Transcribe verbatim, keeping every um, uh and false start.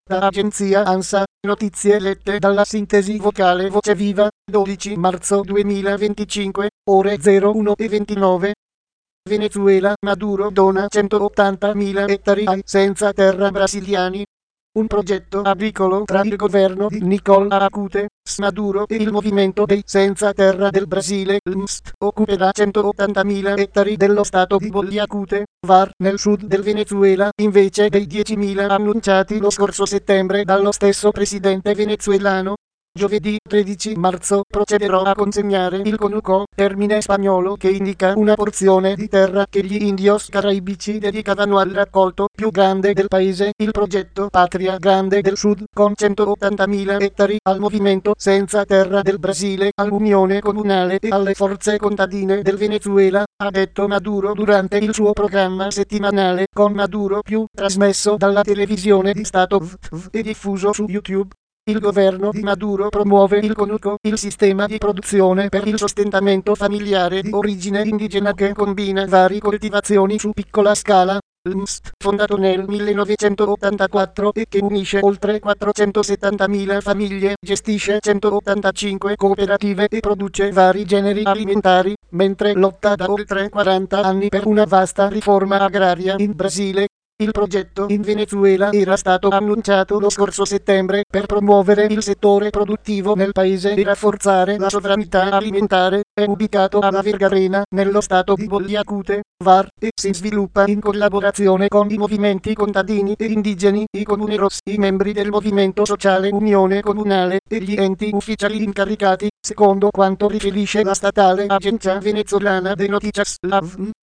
Da agenzia ANSA, notizie lette dalla sintesi vocale Voce Viva, dodici marzo duemilaventicinque, ore zero uno e ventinove. Venezuela, Maduro dona centottantamila ettari ai senza terra brasiliani. Un progetto agricolo tra il governo di Nicolás Acute, Maduro e il movimento dei senza terra del Brasile, il M S T, occuperà centottantamila ettari dello stato di Boyacute, V A R, nel sud del Venezuela, invece dei diecimila annunciati lo scorso settembre dallo stesso presidente venezuelano. Giovedì tredici marzo procederò a consegnare il conuco, termine spagnolo che indica una porzione di terra che gli indios caraibici dedicavano al raccolto più grande del paese, il progetto Patria Grande del Sud, con centottantamila ettari, al movimento senza terra del Brasile, all'Unione Comunale e alle forze contadine del Venezuela, ha detto Maduro durante il suo programma settimanale con Maduro più, trasmesso dalla televisione di Stato V T V e diffuso su YouTube. Il governo di Maduro promuove il conuco, il sistema di produzione per il sostentamento familiare di origine indigena che combina varie coltivazioni su piccola scala. Il M S T, fondato nel millenovecentottantaquattro e che unisce oltre quattrocentosettantamila famiglie, gestisce centottantacinque cooperative e produce vari generi alimentari, mentre lotta da oltre quaranta anni per una vasta riforma agraria in Brasile. Il progetto in Venezuela era stato annunciato lo scorso settembre per promuovere il settore produttivo nel paese e rafforzare la sovranità alimentare. È ubicato alla Vergarena, nello stato di Boyacute, V A R, e si sviluppa in collaborazione con i movimenti contadini e indigeni, i comuneros, i membri del movimento sociale Unione Comunale e gli enti ufficiali incaricati, secondo quanto riferisce la statale Agenzia Venezolana de Noticias, l'A V N.